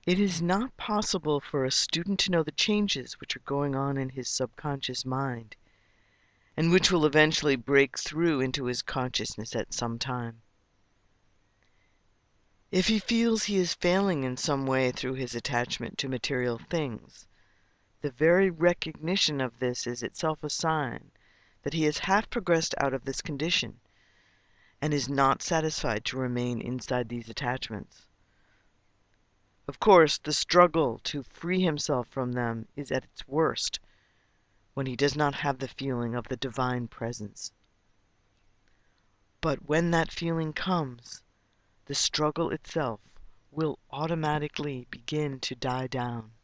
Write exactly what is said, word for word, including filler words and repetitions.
It is not possible for a student to know the changes which are going on in his subconscious mind, and which will eventually break through into his consciousness at some time. If he feels he is failing in some way through his attachment to material things, the very recognition of this is itself a sign that he has half progressed out of this condition, and is not satisfied to remain inside these attachments. Of course, the struggle to free himself from them is at its worst when he does not have the feeling of the Divine Presence. But when that feeling comes, the struggle itself will automatically begin to die down.